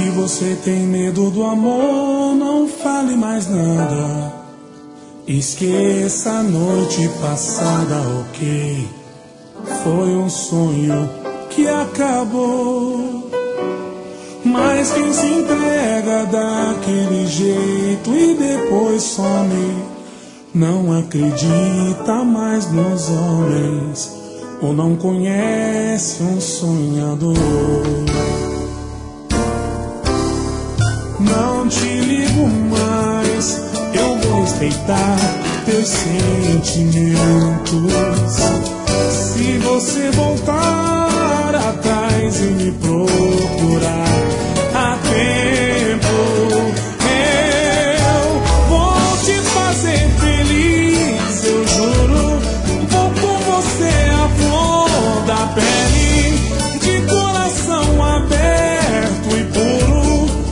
você tem medo do amor, não fale mais nada. Esqueça a noite passada, ok? Foi um sonho que acabou. Mas quem se entrega daquele jeito e depois some, não acredita mais nos homens, ou não conhece um sonhador. Não te ligo mais, eu vou respeitar teus sentimentos. Se você voltar atrás e me procurar a tempo, eu vou te fazer feliz, eu juro. Vou com você à flor da pele, de coração aberto e puro.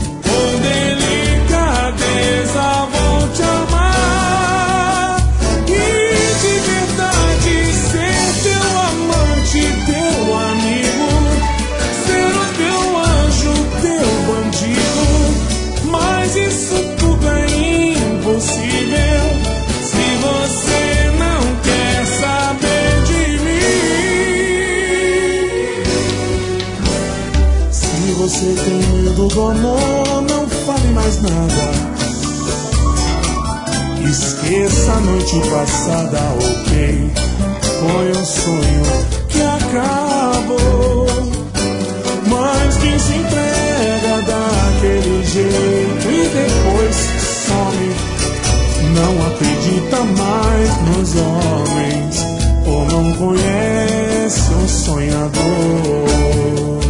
Vou te amar e de verdade ser teu amante, teu amigo, ser o teu anjo, teu bandido. Mas isso tudo é impossível se você não quer saber de mim. Se você tem medo do amor, não fale mais nada. Esqueça a noite passada, ok? Foi um sonho que acabou. Mas quem se entrega daquele jeito e depois some, não acredita mais nos homens, ou não conhece um sonhador.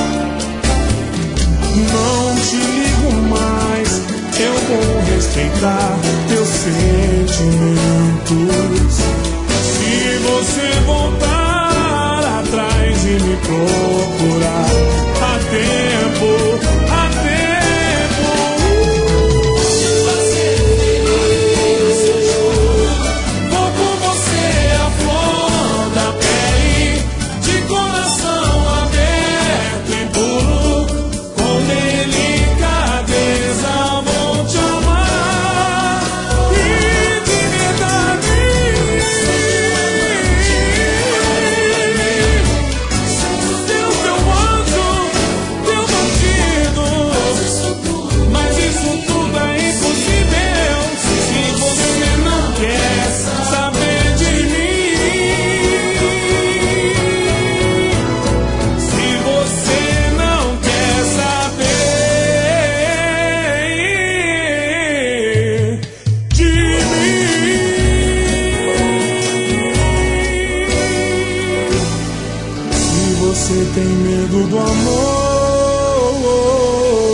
Não te ligo mais, eu vou respeitar teus sentimentos. Se você voltar atrás e me procurar a tempo, a tempo. Se fazer feliz, eu juro. Vou com você à flor da pele, de coração aberto e puro. Com delicadeza vou te amar e de verdade ser teu anjo, teu bandido. Mas isso tudo é impossível se você não quer saber de mim. Se você não quer saber de mim. Se você tem medo do amor,